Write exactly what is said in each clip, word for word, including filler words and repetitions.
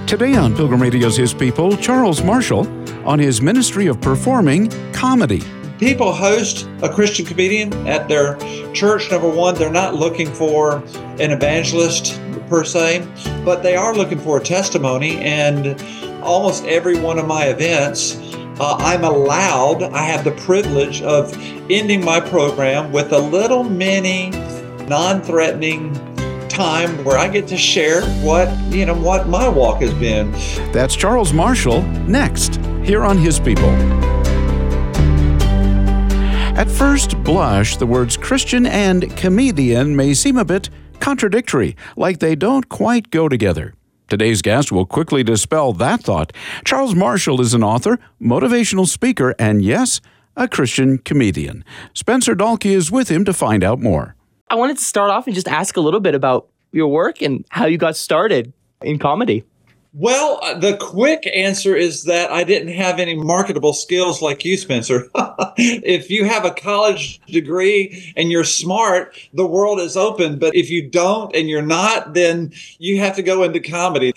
Today on Pilgrim Radio's His People, Charles Marshall on his ministry of performing comedy. People host a Christian comedian at their church. Number one, they're not looking for an evangelist per se, but they are looking for a testimony. And almost every one of my events, uh, I'm allowed, I have the privilege of ending my program with a little mini, non-threatening time where I get to share what, you know, what my walk has been. That's Charles Marshall next, here on His People. At first blush, the words Christian and comedian may seem a bit contradictory, like they don't quite go together. Today's guest will quickly dispel that thought. Charles Marshall is an author, motivational speaker, and yes, a Christian comedian. Spencer Dahlke is with him to find out more. I wanted to start off and just ask a little bit about your work and how you got started in comedy. Well, the quick answer is that I didn't have any marketable skills like you, Spencer. If you have a college degree and you're smart, the world is open. But if you don't and you're not, then you have to go into comedy.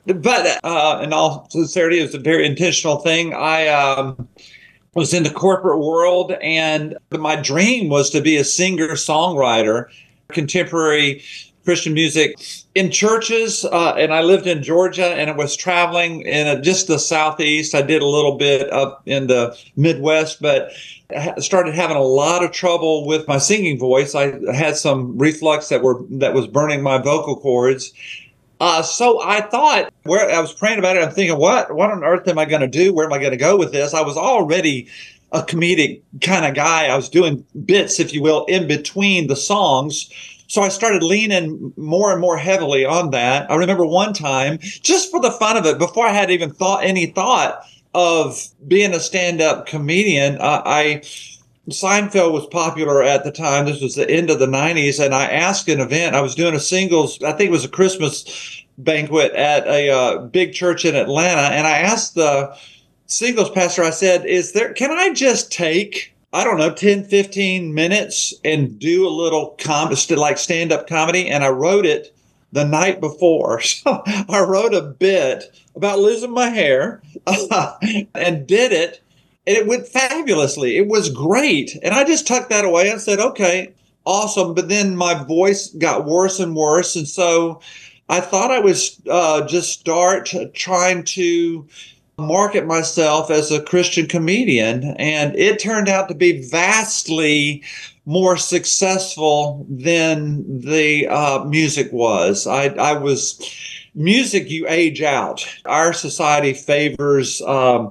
But uh, in all sincerity, it was a very intentional thing. I um, was in the corporate world, and my dream was to be a singer-songwriter, contemporary Christian music in churches, uh, and I lived in Georgia, and I was traveling in a, just the Southeast. I did a little bit up in the Midwest, but I started having a lot of trouble with my singing voice. I had some reflux that were that was burning my vocal cords. Uh, so I thought, where I was praying about it, I'm thinking, what, what on earth am I going to do? Where am I going to go with this? I was already a comedic kind of guy. I was doing bits, if you will, in between the songs. So I started leaning more and more heavily on that. I remember one time, just for the fun of it, before I had even thought any thought of being a stand-up comedian, uh, I Seinfeld was popular at the time. This was the end of the nineties, and I asked an event. I was doing a singles, I think it was a Christmas banquet at a uh, big church in Atlanta, and I asked the singles pastor, I said, "Is there? Can I just take, I don't know, ten, fifteen minutes and do a little com- like stand-up comedy?" And I wrote it the night before. So I wrote a bit about losing my hair uh, and did it. And it went fabulously. It was great. And I just tucked that away and said, okay, awesome. But then my voice got worse and worse. And so I thought I would uh, just start trying to market myself as a Christian comedian, and it turned out to be vastly more successful than the uh, music was. I, I was music. You age out. Our society favors um,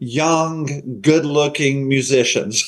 young, good-looking musicians,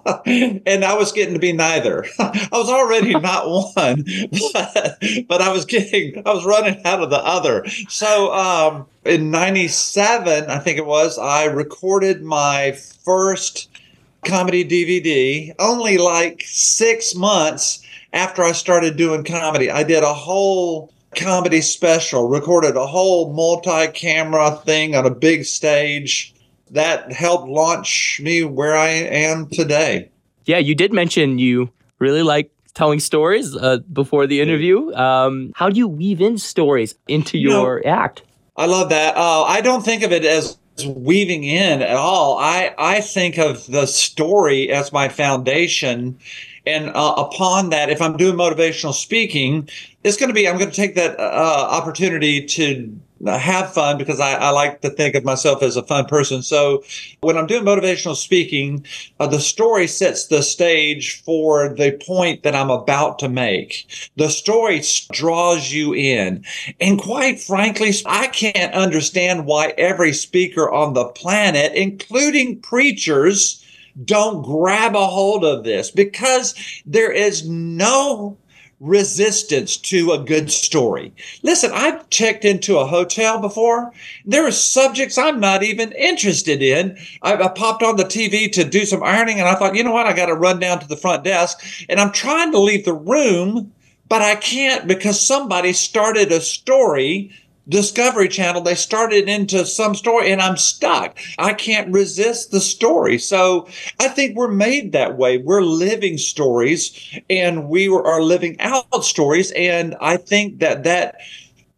and I was getting to be neither. I was already not one, but, but I was getting, I was running out of the other. So. Um, In ninety-seven, I think it was, I recorded my first comedy D V D only like six months after I started doing comedy. I did a whole comedy special, recorded a whole multi-camera thing on a big stage. That helped launch me where I am today. Yeah, you did mention you really like telling stories uh, before the interview. Um, how do you weave in stories into your you know, act? I love that. Uh, I don't think of it as weaving in at all. I, I think of the story as my foundation. And uh, upon that, if I'm doing motivational speaking, it's going to be, I'm going to take that uh, opportunity to have fun, because I, I like to think of myself as a fun person. So when I'm doing motivational speaking, uh, the story sets the stage for the point that I'm about to make. The story draws you in. And quite frankly, I can't understand why every speaker on the planet, including preachers, don't grab a hold of this, because there is no resistance to a good story. Listen, I've checked into a hotel before. There are subjects I'm not even interested in. I, I popped on the T V to do some ironing, and I thought, you know what? I got to run down to the front desk, and I'm trying to leave the room, but I can't, because somebody started a story. Discovery Channel, they started into some story, and I'm stuck. I can't resist the story. So I think we're made that way. We're living stories, and we are living out stories. And I think that that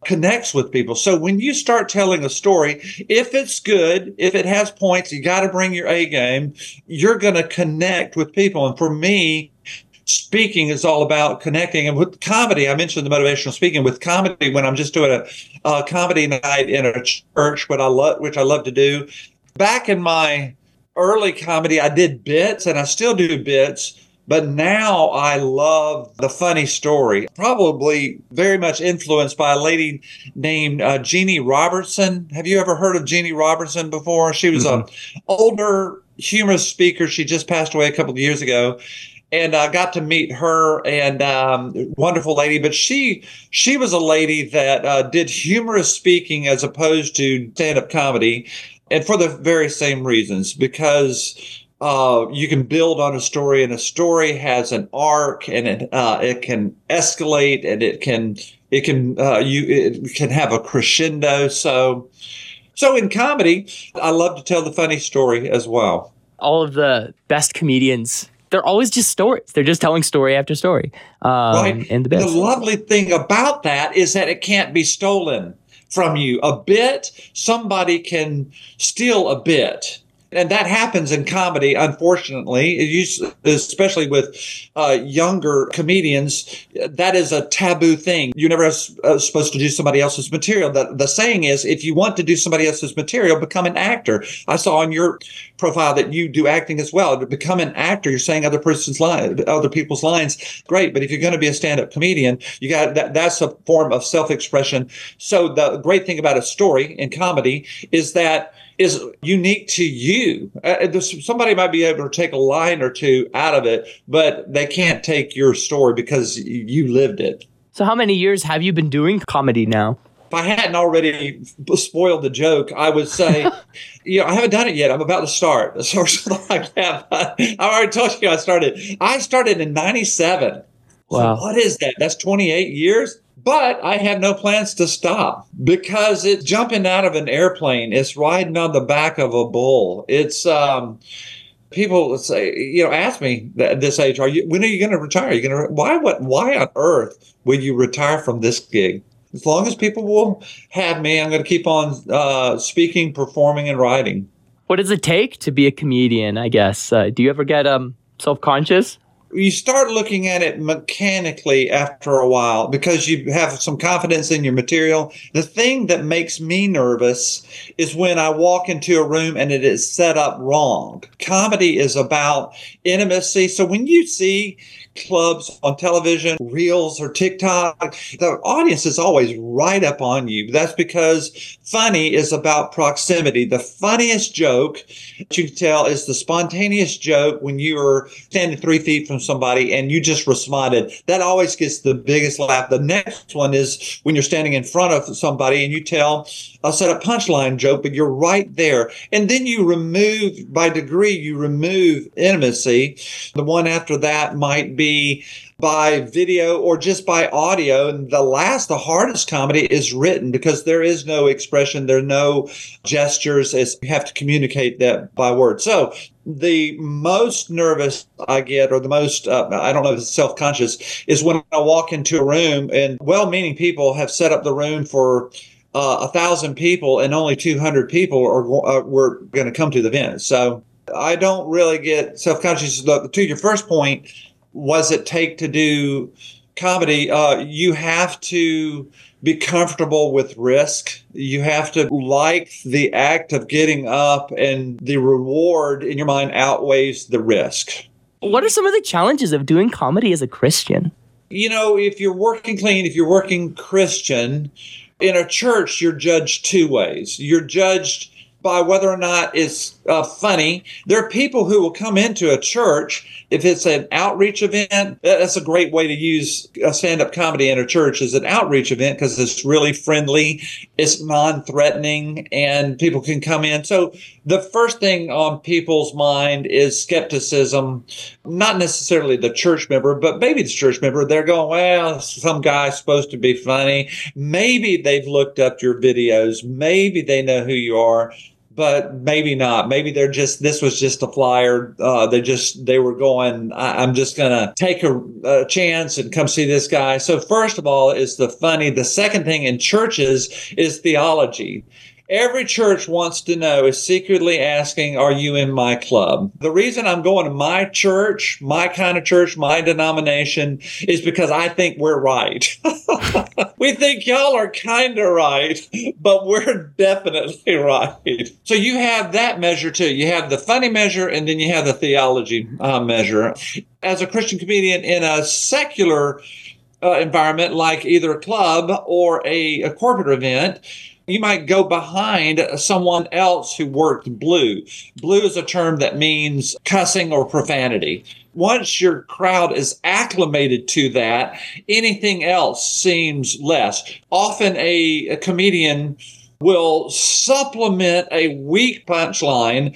connects with people. So when you start telling a story, if it's good, if it has points, you got to bring your A game, you're going to connect with people. And for me, speaking is all about connecting. And with comedy, I mentioned the motivational speaking. With comedy, when I'm just doing a, a comedy night in a church, what I love, which I love to do. Back in my early comedy, I did bits, and I still do bits. But now I love the funny story, probably very much influenced by a lady named uh, Jeannie Robertson. Have you ever heard of Jeannie Robertson before? She was mm-hmm. an older humorous speaker. She just passed away a couple of years ago. And I got to meet her, and um, wonderful lady. But she she was a lady that uh, did humorous speaking as opposed to stand-up comedy, and for the very same reasons, because Uh, you can build on a story, and a story has an arc, and it uh, it can escalate, and it can it can uh, you it can have a crescendo. So, so in comedy, I love to tell the funny story as well. All of the best comedians, they're always just stories. They're just telling story after story. Um, right. And the best. The lovely thing about that is that it can't be stolen from you. A bit, somebody can steal a bit. And that happens in comedy, unfortunately, it used, especially with uh, younger comedians. That is a taboo thing. You're never uh, supposed to do somebody else's material. The, the saying is, if you want to do somebody else's material, become an actor. I saw on your profile that you do acting as well. To become an actor, you're saying other person's line, other people's lines. Great, but if you're going to be a stand-up comedian, you got that. That's a form of self-expression. So the great thing about a story in comedy is that is unique to you. Uh, somebody might be able to take a line or two out of it, but they can't take your story because you lived it. So how many years have you been doing comedy now? If I hadn't already spoiled the joke, I would say, you know, I haven't done it yet. I'm about to start. Or something like that. I already told you I started. I started in ninety-seven. Wow. So what is that? That's twenty-eight years. But I have no plans to stop because it's jumping out of an airplane. It's riding on the back of a bull. It's um, people say, you know, ask me at this age, are you? When are you going to retire? Are you going to? Why? What? Why on earth would you retire from this gig? As long as people will have me, I'm going to keep on uh, speaking, performing, and writing. What does it take to be a comedian? I guess. Uh, do you ever get um self-conscious? You start looking at it mechanically after a while because you have some confidence in your material. The thing that makes me nervous is when I walk into a room and it is set up wrong. Comedy is about intimacy. So when you see clubs on television, reels or TikTok, the audience is always right up on you. That's because funny is about proximity. The funniest joke that you can tell is the spontaneous joke when you are standing three feet from somebody and you just responded. That always gets the biggest laugh. The next one is when you're standing in front of somebody and you tell a set up punchline joke, but you're right there. And then you remove, by degree, you remove intimacy. The one after that might be Be by video or just by audio. And the last, the hardest comedy is written because there is no expression, there are no gestures. It's, you have to communicate that by words. So the most nervous I get, or the most, uh, I don't know if it's self-conscious, is when I walk into a room and well-meaning people have set up the room for uh, a thousand people and only two hundred people are uh, were going to come to the event. So I don't really get self-conscious. To your first point, was it take to do comedy? Uh, you have to be comfortable with risk. You have to like the act of getting up, and the reward in your mind outweighs the risk. What are some of the challenges of doing comedy as a Christian? You know, if you're working clean, if you're working Christian, in a church, you're judged two ways. You're judged by whether or not it's uh, funny. There are people who will come into a church. If it's an outreach event, that's a great way to use a stand-up comedy in a church as an outreach event because it's really friendly, it's non-threatening, and people can come in. So the first thing on people's mind is skepticism, not necessarily the church member, but maybe the church member. They're going, well, some guy's supposed to be funny. Maybe they've looked up your videos. Maybe they know who you are. but maybe not. Maybe they're just, this was just a flyer. Uh, they just, they were going, I, I'm just going to take a, a chance and come see this guy. So first of all is the funny. The second thing in churches is theology. Every church wants to know, is secretly asking, are you in my club? The reason I'm going to my church, my kind of church, my denomination, is because I think we're right. We think y'all are kind of right, but we're definitely right. So you have that measure too. You have the funny measure, and then you have the theology uh, measure. As a Christian comedian in a secular uh, environment, like either a club or a, a corporate event, you might go behind someone else who worked blue. Blue is a term that means cussing or profanity. Once your crowd is acclimated to that, anything else seems less. Often a, a comedian will supplement a weak punchline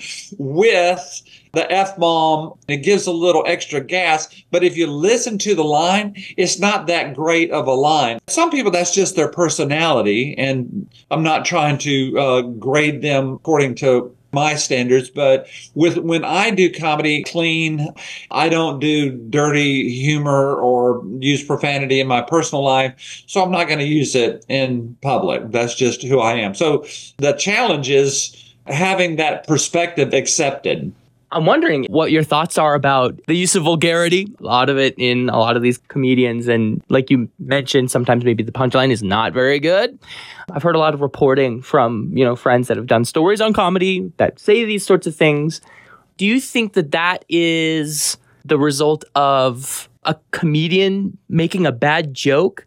with the F-bomb. It gives a little extra gas, but if you listen to the line, it's not that great of a line. Some people, that's just their personality, and I'm not trying to uh, grade them according to my standards, but with when I do comedy clean, I don't do dirty humor or use profanity in my personal life, so I'm not going to use it in public. That's just who I am. So the challenge is having that perspective accepted. I'm wondering what your thoughts are about the use of vulgarity, a lot of it in a lot of these comedians. And like you mentioned, sometimes maybe the punchline is not very good. I've heard a lot of reporting from, you know, friends that have done stories on comedy that say these sorts of things. Do you think that that is the result of a comedian making a bad joke?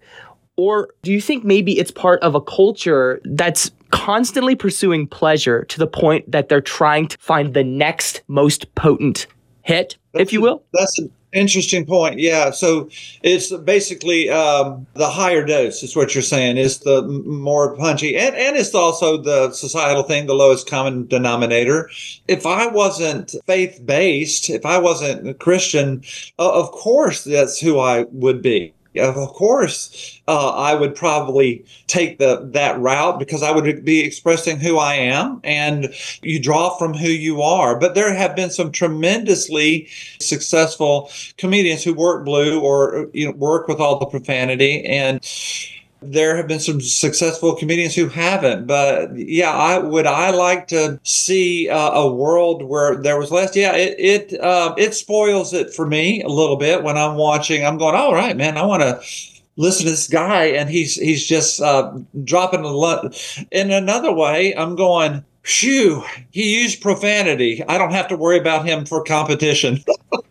Or do you think maybe it's part of a culture that's constantly pursuing pleasure to the point that they're trying to find the next most potent hit, that's if you will? A, that's an interesting point. Yeah. So it's basically um, the higher dose is what you're saying, is the more punchy. And, and it's also the societal thing, the lowest common denominator. If I wasn't faith-based, if I wasn't a Christian, uh, of course, that's who I would be. Of course, uh, I would probably take the that route because I would be expressing who I am, and you draw from who you are. But there have been some tremendously successful comedians who work blue or you know work with all the profanity, and there have been some successful comedians who haven't. But yeah, I would I like to see uh, a world where there was less. Yeah, it it uh, it spoils it for me a little bit when I'm watching. I'm going, all right, man, I want to listen to this guy, and he's he's just uh, dropping a lot. In another way, I'm going, phew, he used profanity. I don't have to worry about him for competition.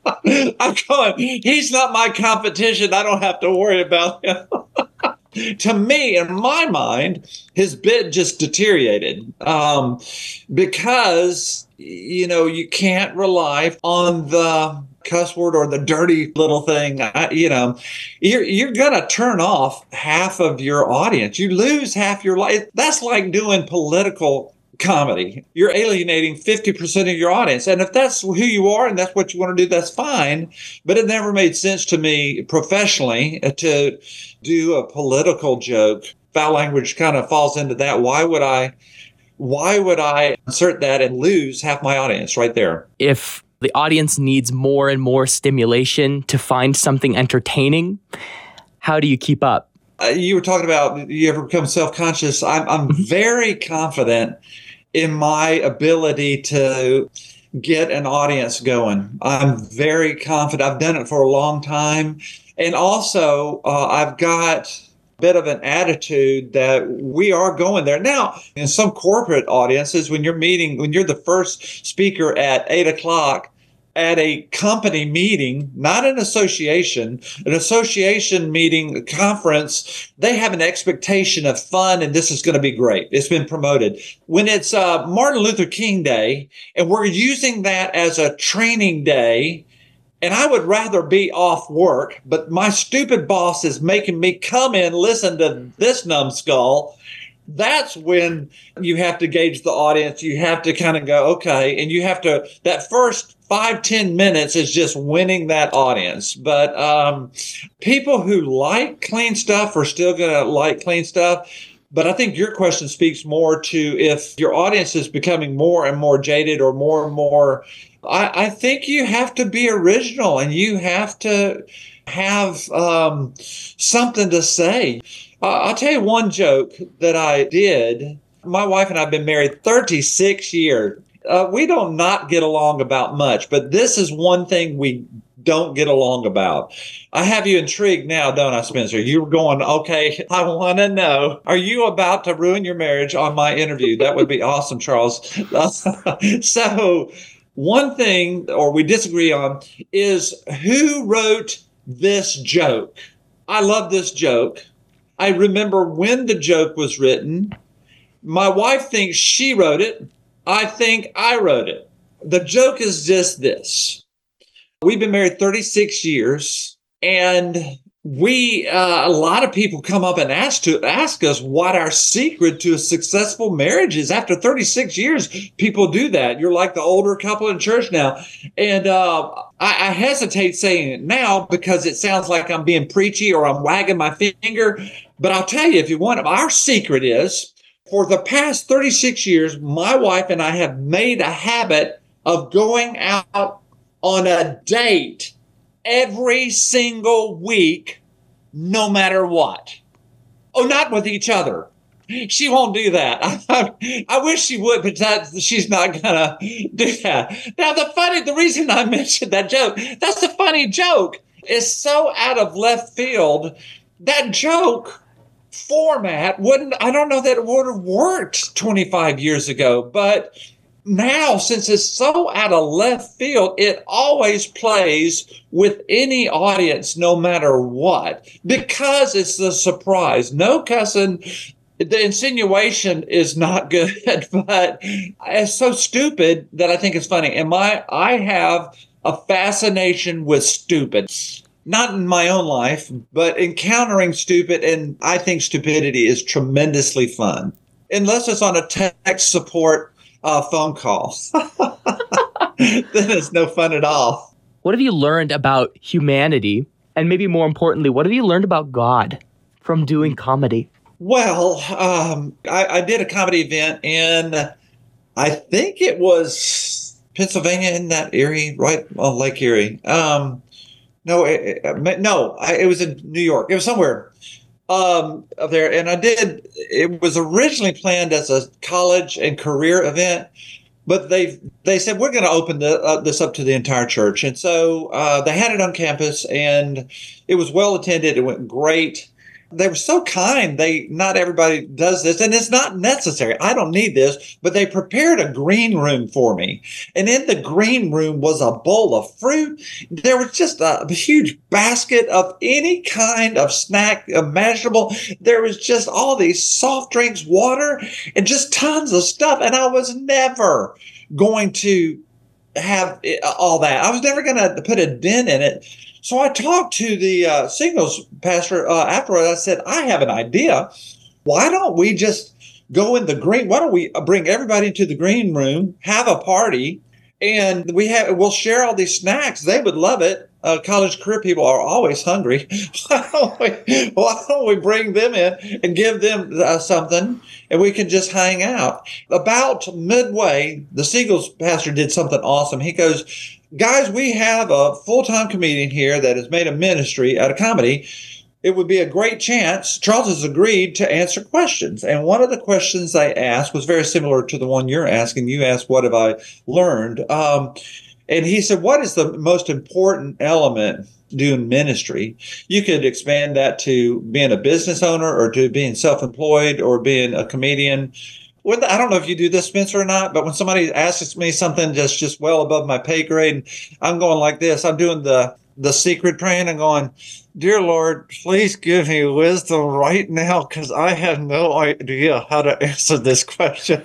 I'm going, he's not my competition. I don't have to worry about him. To me, in my mind, his bit just deteriorated um, because, you know, you can't rely on the cuss word or the dirty little thing. I, you know, you're, you're going to turn off half of your audience. You lose half your life. That's like doing political comedy. You're alienating fifty percent of your audience. And if that's who you are and that's what you want to do, that's fine. But it never made sense to me professionally to do a political joke. Foul language kind of falls into that. Why would I, why would I insert that and lose half my audience right there? If the audience needs more and more stimulation to find something entertaining, how do you keep up? Uh, you were talking about you ever become self-conscious. I'm, I'm very confident in my ability to get an audience going. I'm very confident. I've done it for a long time. And also, uh, I've got a bit of an attitude that we are going there. Now, in some corporate audiences, when you're meeting, when you're the first speaker at eight o'clock, at a company meeting, not an association, an association meeting, a conference, they have an expectation of fun and this is going to be great. It's been promoted. When it's uh, Martin Luther King Day and we're using that as a training day, and I would rather be off work, but my stupid boss is making me come in, listen to this numbskull, that's when you have to gauge the audience. You have to kind of go, okay, and you have to, that first five, ten minutes is just winning that audience. But um, people who like clean stuff are still going to like clean stuff. But I think your question speaks more to if your audience is becoming more and more jaded or more and more. I, I think you have to be original and you have to have um, something to say. Uh, I'll tell you one joke that I did. My wife and I have been married thirty-six years. Uh, we don't not get along about much, but this is one thing we don't get along about. I have you intrigued now, don't I, Spencer? You're going, okay, I want to know, are you about to ruin your marriage on my interview? That would be awesome, Charles. So one thing, or we disagree on, is who wrote this joke. I love this joke. I remember when the joke was written. My wife thinks she wrote it. I think I wrote it. The joke is just this. We've been married thirty-six years, and we, uh, a lot of people come up and ask to ask us what our secret to a successful marriage is. After thirty-six years, people do that. You're like the older couple in church now. And uh, I, I hesitate saying it now because it sounds like I'm being preachy or I'm wagging my finger. But I'll tell you, if you want, our secret is, for the past thirty-six years, my wife and I have made a habit of going out on a date every single week, no matter what. Oh, not with each other. She won't do that. I, I wish she would, but that, she's not gonna do that. Now, the funny, the reason I mentioned that joke, that's a funny joke. It's so out of left field. That joke format wouldn't, I don't know that it would have worked twenty-five years ago, but now, since it's so out of left field, it always plays with any audience, no matter what, because it's the surprise. No cussing. The insinuation is not good, but it's so stupid that I think it's funny. And my, I have a fascination with stupid. Not in my own life, but encountering stupid, and I think stupidity is tremendously fun. Unless it's on a text support uh, phone call. Then it's no fun at all. What have you learned about humanity? And maybe more importantly, what have you learned about God from doing comedy? Well, um, I, I did a comedy event in, I think it was Pennsylvania, in that Erie, right on Lake Erie. Um, no, it, it, no, I, it was in New York. It was somewhere um, up there. And I did, it was originally planned as a college and career event, but they they said, we're going to open the, uh, this up to the entire church. And so uh, they had it on campus, and it was well attended. It went great. They were so kind. They, not everybody does this, and it's not necessary. I don't need this, but they prepared a green room for me. And in the green room was a bowl of fruit. There was just a huge basket of any kind of snack imaginable. There was just all these soft drinks, water, and just tons of stuff. And I was never going to have all that. I was never going to put a dent in it. So I talked to the uh, Signals pastor uh, afterwards. I said, I have an idea. Why don't we just go in the green? Why don't we bring everybody into the green room, have a party, and we have we'll share all these snacks. They would love it. Uh, college career people are always hungry. Why don't we, why don't we bring them in and give them uh, something, and we can just hang out? About midway, the Signals pastor did something awesome. He goes, guys, we have a full-time comedian here that has made a ministry out of comedy. It would be a great chance. Charles has agreed to answer questions. And one of the questions they asked was very similar to the one you're asking. You asked, what have I learned? Um, and he said, what is the most important element doing ministry? You could expand that to being a business owner, or to being self-employed, or being a comedian. Well, I don't know if you do this, Spencer, or not, but when somebody asks me something that's just well above my pay grade, I'm going like this. I'm doing the, the secret praying. I'm going, dear Lord, please give me wisdom right now, because I have no idea how to answer this question.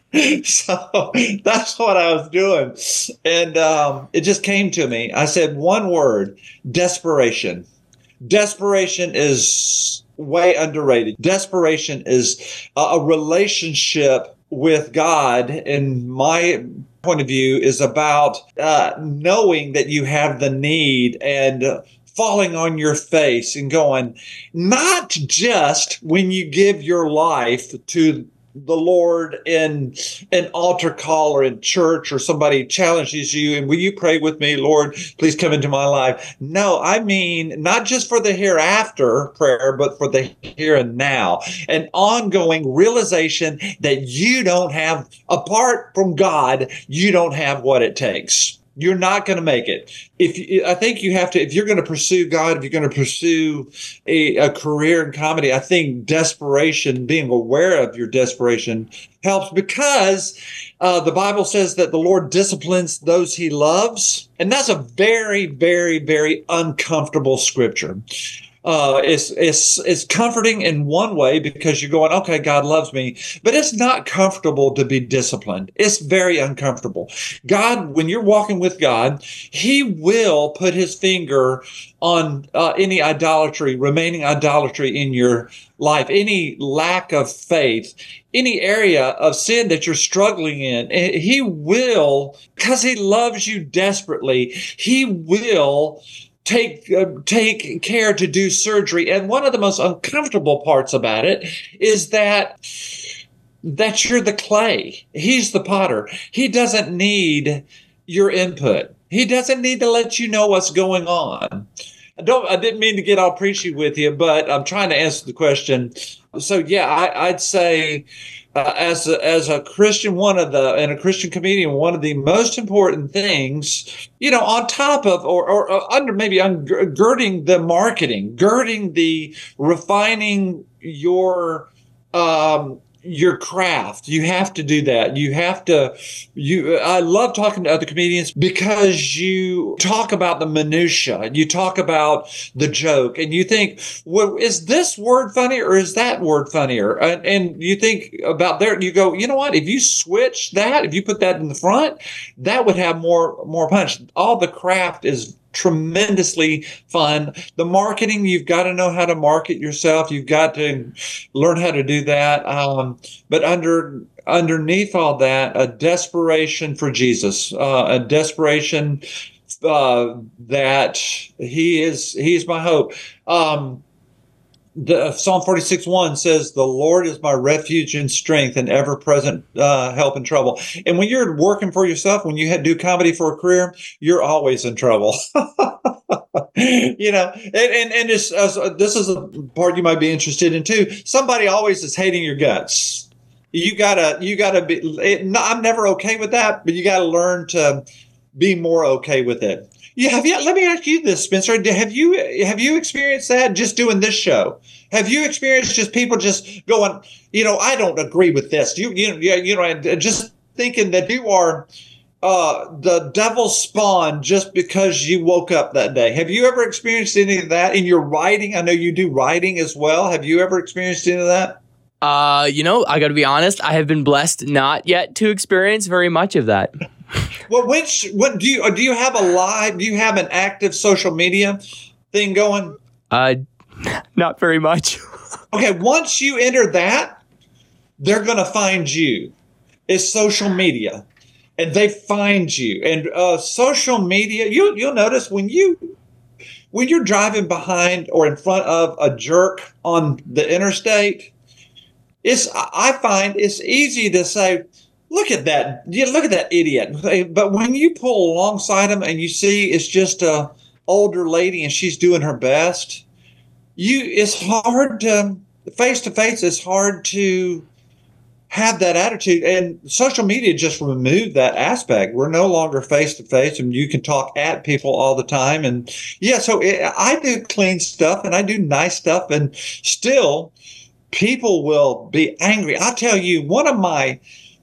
So that's what I was doing. And um, it just came to me. I said one word: desperation. Desperation is way underrated. Desperation is a, a relationship with God, in my point of view, is about uh, knowing that you have the need and uh, falling on your face and going, not just when you give your life to the Lord in an altar call or in church, or somebody challenges you and will you pray with me, Lord, please come into my life. No, I mean, not just for the hereafter prayer, but for the here and now, an ongoing realization that you don't have, apart from God, you don't have what it takes. You're not going to make it. If you, I think you have to, if you're going to pursue God, if you're going to pursue a, a career in comedy, I think desperation, being aware of your desperation helps, because uh, the Bible says that the Lord disciplines those he loves. And that's a very, very, very uncomfortable scripture. Uh, it's, it's, it's comforting in one way because you're going, okay, God loves me, but it's not comfortable to be disciplined. It's very uncomfortable. God, when you're walking with God, he will put his finger on uh, any idolatry, remaining idolatry in your life, any lack of faith, any area of sin that you're struggling in. He will, because he loves you desperately, he will Take uh, take care to do surgery. And one of the most uncomfortable parts about it is that that you're the clay. He's the potter. He doesn't need your input. He doesn't need to let you know what's going on. I don't. I didn't mean to get all preachy with you, but I'm trying to answer the question. So yeah, I, I'd say uh, as a, as a Christian, one of the and a Christian comedian, one of the most important things, you know, on top of or, or, or under maybe girding the marketing, girding the refining your um, your craft. You have to do that. You have to, you, I love talking to other comedians because you talk about the minutia. You talk about the joke and you think, well, is this word funny or is that word funnier? And, and you think about there, you go, you know what? If you switch that, if you put that in the front, that would have more, more punch. All the craft is tremendously fun. The marketing, you've got to know how to market yourself. You've got to learn how to do that. Um, but under underneath all that, a desperation for Jesus, uh, a desperation uh, that he is he is my hope. Um, The Psalm forty-six one says, the Lord is my refuge and strength and ever-present uh, help in trouble. And when you're working for yourself, when you do comedy for a career, you're always in trouble. You know, and, and, and this, uh, this is a part you might be interested in too. Somebody always is hating your guts. You gotta, you gotta be, it, no, I'm never okay with that, but you gotta learn to be more okay with it. Yeah, have you, let me ask you this, Spencer. Have you have you experienced that just doing this show? Have you experienced just people just going, you know, I don't agree with this. You you you know, just thinking that you are uh, the devil's spawn just because you woke up that day. Have you ever experienced any of that in your writing? I know you do writing as well. Have you ever experienced any of that? Uh, you know, I got to be honest. I have been blessed not yet to experience very much of that. Well, which what do you do? You have a live? Do you have an active social media thing going? Uh, not very much. Okay, once you enter that, they're going to find you. It's social media, and they find you. And uh, social media, you you'll notice when you when you're driving behind or in front of a jerk on the interstate, it's I find it's easy to say, look at that. Yeah, look at that idiot. But when you pull alongside them and you see it's just a older lady and she's doing her best, you it's hard to face to face. It's hard to have that attitude. And social media just removed that aspect. We're no longer face to face, and you can talk at people all the time. And yeah, so it, I do clean stuff and I do nice stuff, and still people will be angry. I'll tell you, one of my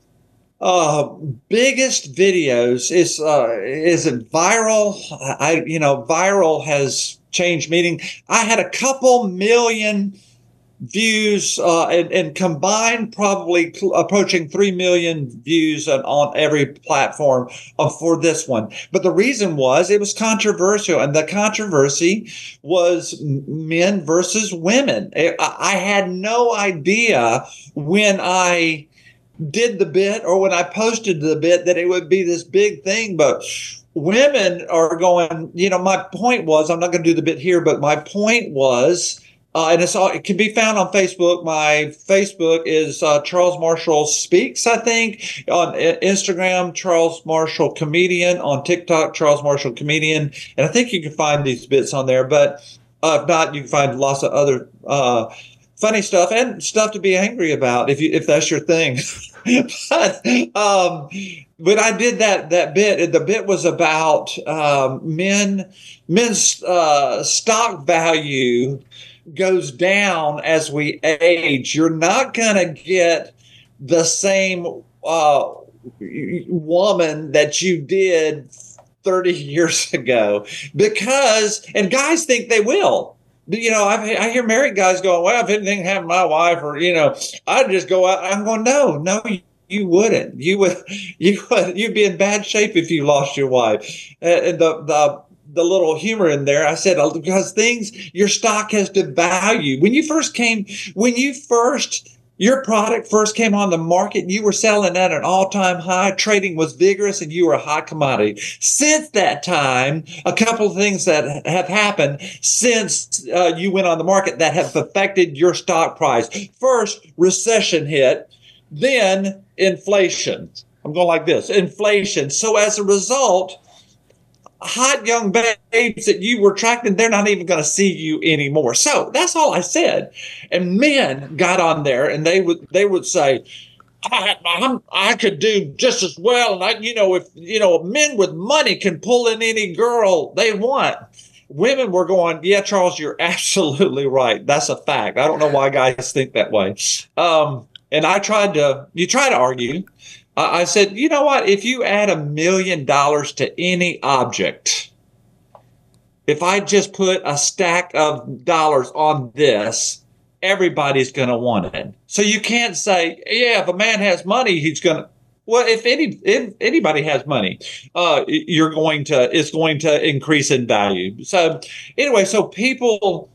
Uh, biggest videos is uh, is it viral? I you know viral has changed meaning. I had a couple million views uh, and, and combined probably cl- approaching three million views on, on every platform uh, for this one. But the reason was it was controversial, and the controversy was men versus women. I, I had no idea when I did the bit or when I posted the bit that it would be this big thing. But women are going, you know, my point was, I'm not going to do the bit here, but my point was, uh, and it's all, it can be found on Facebook. My Facebook is uh, Charles Marshall Speaks, I think. On Instagram, Charles Marshall Comedian. On TikTok, Charles Marshall Comedian. And I think you can find these bits on there. But uh, if not, you can find lots of other uh, funny stuff and stuff to be angry about if you if that's your thing. but um, when I did that that bit, the bit was about um, men men's uh, stock value goes down as we age. You're not going to get the same uh, woman that you did thirty years ago because, and guys think they will. You know, I've, I hear married guys going, well, if anything happened to my wife or, you know, I'd just go out. I'm going, no, no, you, you wouldn't. You would, you would, you'd be in bad shape if you lost your wife. And the, the, the little humor in there, I said, because things, your stock has devalued. When you first came, when you first, your product first came on the market, you were selling at an all-time high, trading was vigorous, and you were a high commodity. Since that time, a couple of things that have happened since uh, you went on the market that have affected your stock price. First, recession hit, then inflation. I'm going like this, inflation. So as a result, hot young babes that you were attracting, they're not even going to see you anymore. So that's all I said. And men got on there and they would they would say, I, I'm, I could do just as well. And I, you know, if you know, men with money can pull in any girl they want. Women were going, yeah, Charles, you're absolutely right. That's a fact. I don't know why guys think that way. Um, and I tried to, you try to argue. I said, you know what? If you add a million dollars to any object, if I just put a stack of dollars on this, everybody's going to want it. So you can't say, yeah, if a man has money, he's going to. Well, if any if anybody has money, uh, you're going to it's going to increase in value. So anyway, so people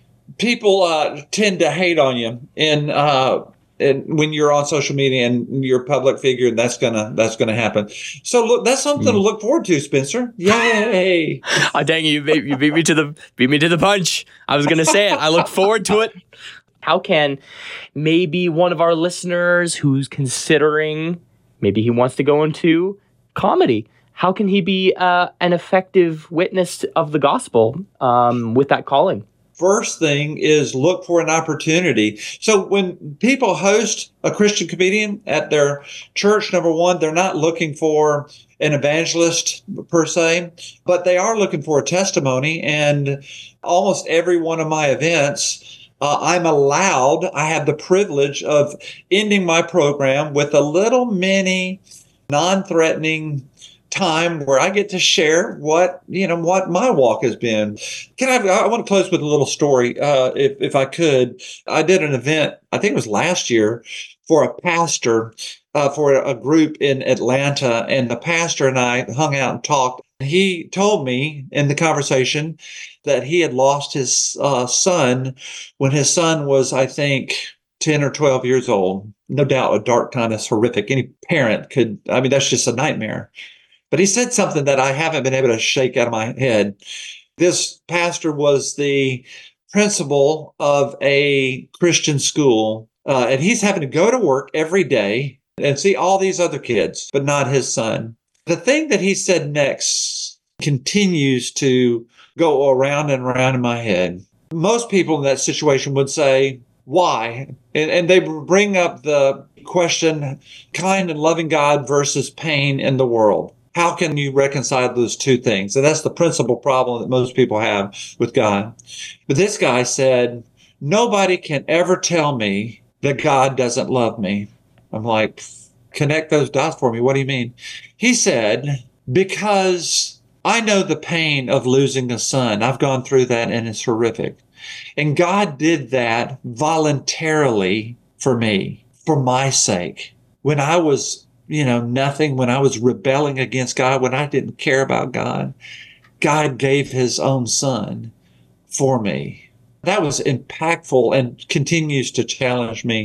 people uh, tend to hate on you in. Uh, And when you're on social media and you're a public figure, that's gonna that's gonna happen. So look, that's something mm. to look forward to, Spencer. Yay! Oh, dang you! Beat, you beat me to the beat me to the punch. I was gonna say it. I look forward to it. How can maybe one of our listeners who's considering, maybe he wants to go into comedy, how can he be uh, an effective witness of the gospel um, with that calling? First thing is look for an opportunity. So when people host a Christian comedian at their church, number one, they're not looking for an evangelist per se, but they are looking for a testimony. And almost every one of my events, uh, I'm allowed, I have the privilege of ending my program with a little mini, non-threatening time where I get to share what, you know, what my walk has been. Can I, I want to close with a little story, uh, if, if I could. I did an event, I think it was last year, for a pastor, uh, for a group in Atlanta. And the pastor and I hung out and talked. He told me in the conversation that he had lost his uh, son when his son was, I think, ten or twelve years old. No doubt a dark time that's horrific. Any parent could, I mean, that's just a nightmare. But he said something that I haven't been able to shake out of my head. This pastor was the principal of a Christian school, uh, and he's having to go to work every day and see all these other kids, but not his son. The thing that he said next continues to go around and around in my head. Most people in that situation would say, why? And, and they bring up the question, kind and loving God versus pain in the world. How can you reconcile those two things? And that's the principal problem that most people have with God. But this guy said, nobody can ever tell me that God doesn't love me. I'm like, connect those dots for me. What do you mean? He said, because I know the pain of losing a son. I've gone through that and it's horrific. And God did that voluntarily for me, for my sake. When I was you know, nothing, when I was rebelling against God, when I didn't care about God, God gave his own son for me. That was impactful and continues to challenge me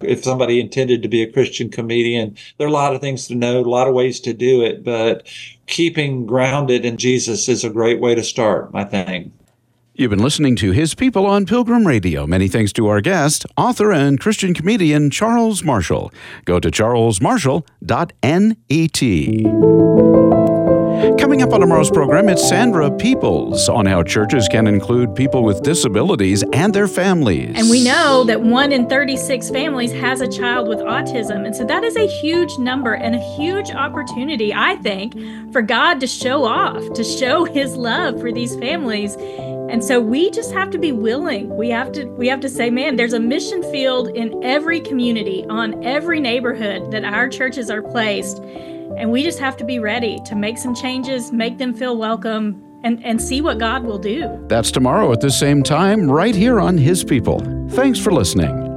if somebody intended to be a Christian comedian. There are a lot of things to know, a lot of ways to do it, but keeping grounded in Jesus is a great way to start, I think. You've been listening to His People on Pilgrim Radio. Many thanks to our guest, author and Christian comedian Charles Marshall. Go to charles marshall dot net. Coming up on tomorrow's program, it's Sandra Peoples on how churches can include people with disabilities and their families. And we know that one in thirty-six families has a child with autism. And so that is a huge number and a huge opportunity, I think, for God to show off, to show His love for these families. And so we just have to be willing. We have to we have to say, man, there's a mission field in every community, on every neighborhood that our churches are placed. And we just have to be ready to make some changes, make them feel welcome, and, and see what God will do. That's tomorrow at the same time, right here on His People. Thanks for listening.